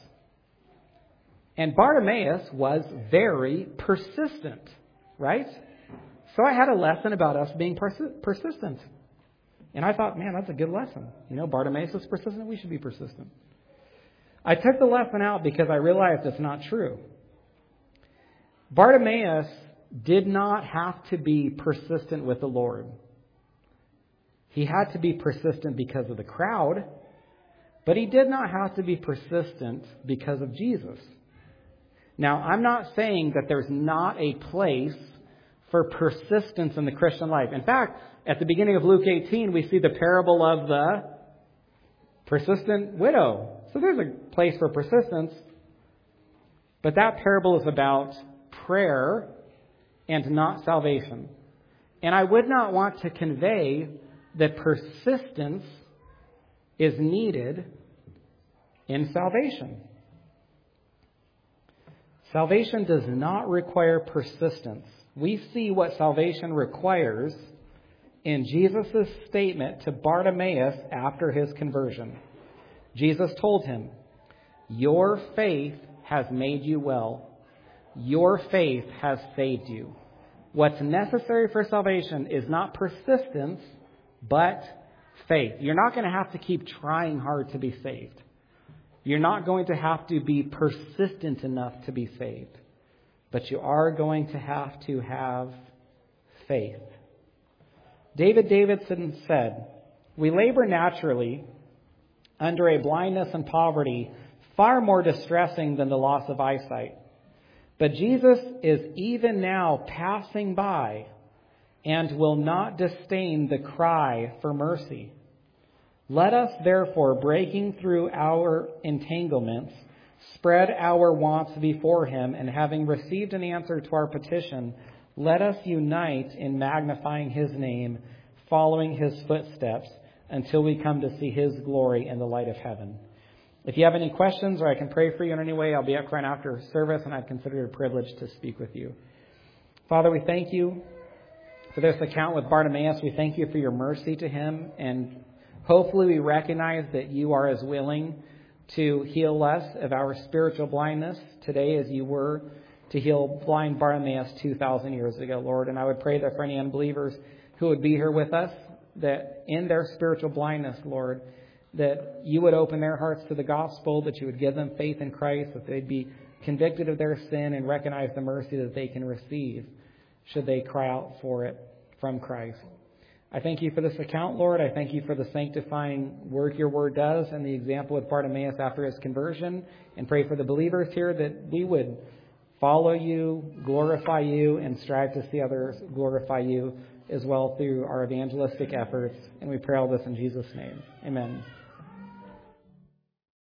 And Bartimaeus was very persistent, right? So I had a lesson about us being persistent. And I thought, man, that's a good lesson. You know, Bartimaeus was persistent. We should be persistent. I took the lesson out because I realized it's not true. Bartimaeus did not have to be persistent with the Lord. He had to be persistent because of the crowd, but he did not have to be persistent because of Jesus. Now, I'm not saying that there's not a place for persistence in the Christian life. In fact, at the beginning of Luke 18, we see the parable of the persistent widow. So there's a place for persistence, but that parable is about prayer and not salvation. And I would not want to convey that persistence is needed in salvation. Salvation does not require persistence. We see what salvation requires in Jesus' statement to Bartimaeus after his conversion. Jesus told him, "Your faith has made you well. Your faith has saved you." What's necessary for salvation is not persistence, but faith. You're not going to have to keep trying hard to be saved. You're not going to have to be persistent enough to be saved. But you are going to have faith. David Davidson said, "We labor naturally under a blindness and poverty far more distressing than the loss of eyesight. But Jesus is even now passing by and will not disdain the cry for mercy. Let us therefore, breaking through our entanglements, spread our wants before him, and having received an answer to our petition, let us unite in magnifying his name, following his footsteps, until we come to see his glory in the light of heaven." If you have any questions or I can pray for you in any way, I'll be up front after service, and I'd consider it a privilege to speak with you. Father, we thank you for this account with Bartimaeus. We thank you for your mercy to him, and hopefully we recognize that you are as willing to heal us of our spiritual blindness today as you were to heal blind Bartimaeus 2,000 years ago, Lord. And I would pray that for any unbelievers who would be here with us, that in their spiritual blindness, Lord, that you would open their hearts to the gospel, that you would give them faith in Christ, that they'd be convicted of their sin and recognize the mercy that they can receive should they cry out for it from Christ. I thank you for this account, Lord. I thank you for the sanctifying work your word does and the example with Bartimaeus after his conversion, and pray for the believers here that we would follow you, glorify you, and strive to see others glorify you as well through our evangelistic efforts. And we pray all this in Jesus' name. Amen.